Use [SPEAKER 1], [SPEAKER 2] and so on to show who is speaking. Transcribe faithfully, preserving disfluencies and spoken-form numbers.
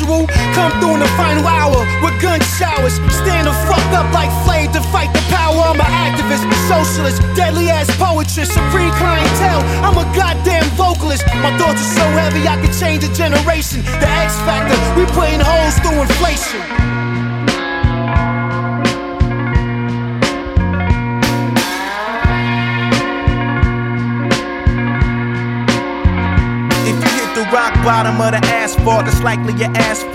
[SPEAKER 1] annual. Come through in the final hour with gun showers. Stand the fuck up like Flame to fight the power. I'm an activist, socialist, deadly ass poetry, supreme clientele. I'm a goddamn vocalist. My thoughts are so heavy I can change a generation. The X Factor, we putting holes through inflation.
[SPEAKER 2] Rock bottom of the asphalt, it's likely your ass